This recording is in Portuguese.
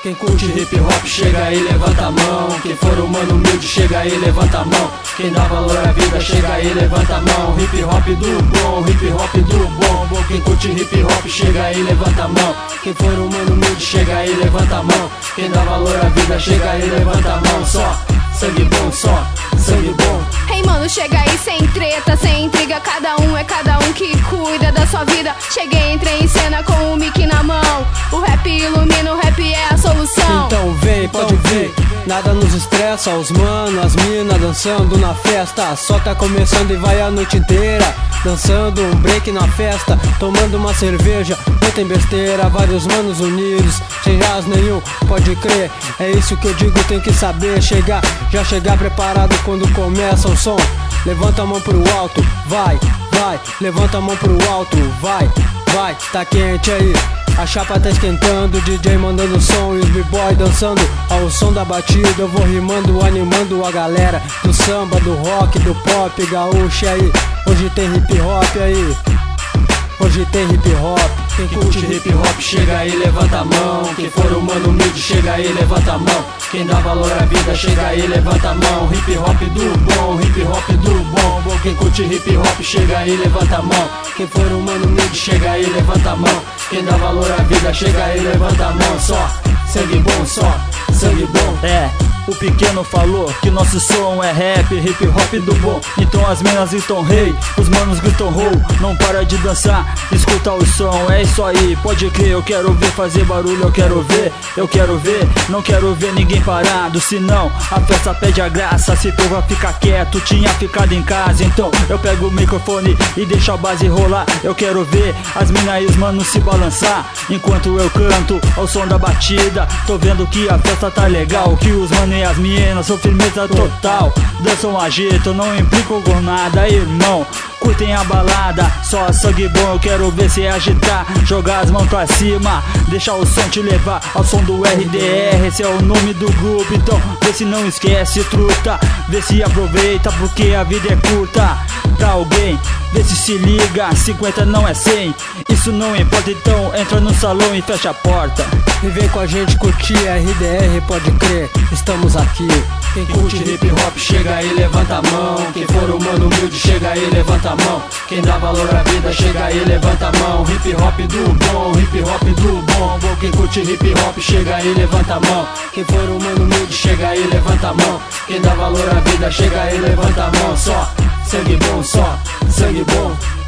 Quem curte hip hop chega aí, levanta a mão. Quem for humano humilde chega aí, levanta a mão. Quem dá valor à vida chega aí, levanta a mão. Hip hop do bom, hip hop do bom. Quem curte hip hop chega aí, levanta a mão. Quem for humano humilde chega aí, levanta a mão. Quem dá valor à vida chega aí, levanta a mão. Só sangue bom, só sangue bom. Hey mano, chega aí sem treta, sem intriga. Cada um é cada um que cuida da sua vida. Cheguei, entrei em cena com o mic na mão. O rap ilumina, o rap é a solução. Então vem, pode ver, nada nos estressa. Os manos, as minas dançando na festa. Só tá começando e vai a noite inteira dançando um break na festa, tomando uma cerveja, não tem besteira. Vários manos unidos, sem ras nenhum, pode crer. É isso que eu digo, tem que saber chegar, já chegar preparado quando começa o som. Levanta a mão pro alto, vai, vai. Levanta a mão pro alto, vai, vai. Tá quente aí, a chapa tá esquentando, o DJ mandando som e os b-boy dançando ao som da batida. Eu vou rimando, animando a galera do samba, do rock, do pop, gaúcho aí. Hoje tem hip hop aí, hoje tem hip hop. Quem curte hip hop chega aí, levanta a mão. Quem for humano humilde chega aí, levanta a mão. Quem dá valor à vida chega aí, levanta a mão. Hip hop do bom, hip hop do bom. Quem curte hip hop chega aí, levanta a mão. Quem for humano humilde chega aí, levanta a mão. Quem dá valor à vida chega aí, levanta a mão. Só sangue bom, só sangue bom. É, o pequeno falou que nosso som é rap, hip hop do bom. Então as minas gritam rei, os manos gritam roll. Não para de dançar, escuta o som. É isso aí, pode crer, eu quero ver fazer barulho. Eu quero ver, não quero ver ninguém parado. Senão a festa pede a graça. Se tu vai ficar quieto, tinha ficado em casa. Então eu pego o microfone e deixo a base rolar. Eu quero ver as minas e os manos se balançar enquanto eu canto ao som da batida. Tô vendo que a festa tá legal, que os manos e as meninas são firmeza total. Dançam, agitam, não implicam com nada, irmão. Curtem a balada, só sangue bom. Eu quero ver se agitar, jogar as mãos pra cima, deixar o som te levar ao som do RDR. Esse é o nome do grupo, então vê se não esquece, truta. Vê se aproveita, porque a vida é curta. Pra alguém, vê se liga, 50 não é 100. Isso não importa, então entra no salão e fecha a porta. E vem com a gente curtir RDR, pode crer, estamos aqui. Quem curte hip hop chega aí, levanta a mão. Quem for humano humilde chega aí, levanta a mão. Quem dá valor à vida chega aí, levanta a mão. Hip hop do bom, hip hop do bom. Quem curte hip hop chega aí, levanta a mão. Quem for humano humilde chega aí, levanta a mão. Quem dá valor à vida chega aí, levanta a mão. Só sangue bom, só sangue bom.